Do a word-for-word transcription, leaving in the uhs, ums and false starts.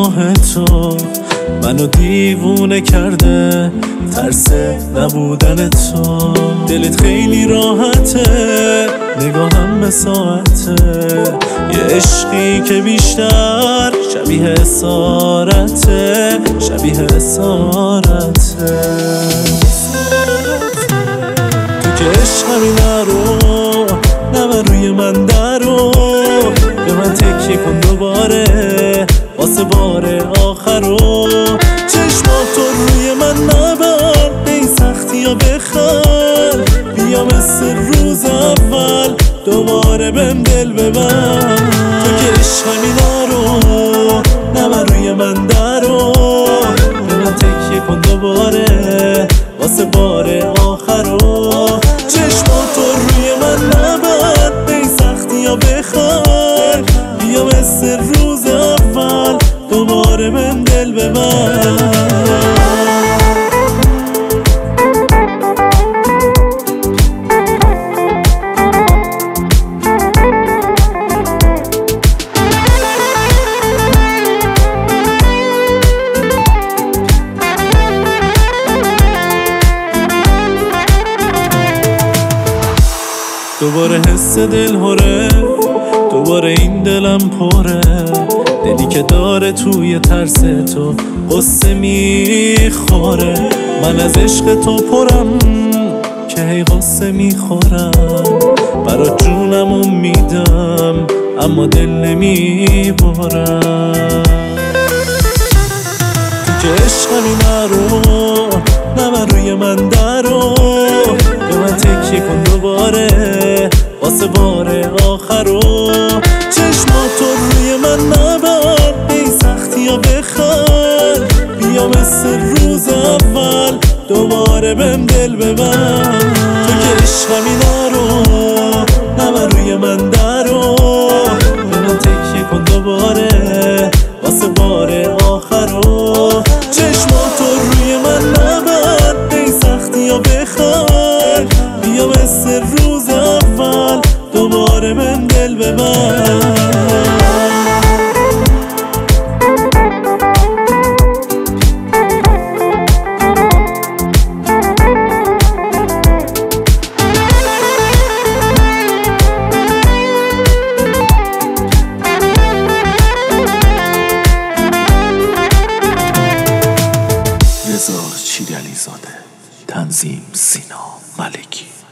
نگاه تو منو دیوونه کرده، ترس نبودن تو. دلت خیلی راحته، نگاهم به ساعته، یه عشقی که بیشتر شبیه اسارته، شبیه اسارته. تو که عشق همین نرو، نبر روی من درو، به من تکیه کن دوباره واسه بار آخرو. چشمات رو روی من نبر، به این سختی ها بخند، بیا مثل روز اول دوباره بهم دل ببند. تو که عشق همین رو، نبر روی من درو، به من تکیه کن دوباره واسه بار آخرو. چشمات رو روی من نبر، به این سختی ها بخند، بیا مثل روز اول دوباره بهم دل ببند. دوباره حس دل هره، دوباره این دلم پره، دلی که داره توی ترس تو قصه میخوره. من از عشق تو پرم که هی قصه میخورم، برات جونمو میدم اما دل نمیبارم. تو که عشق همین رو، نبر روی من درو، به من تکیه کن دوباره واسه بار آخرو. چشمات رو روی من نبر، به این سختی ها بخند، بیا مثل روز اول دوباره بهم دل ببند. تو که عشق همین رو، نبر روی من درو، به من تکیه کن دوباره واسه بار آخرو. چشمات رو روی من نبر، به این سختی ها بخند، بیا مثل روز اول دوباره بهم دل ببند. رضا چیرعلیزاده، تنظیم سینا ملکی.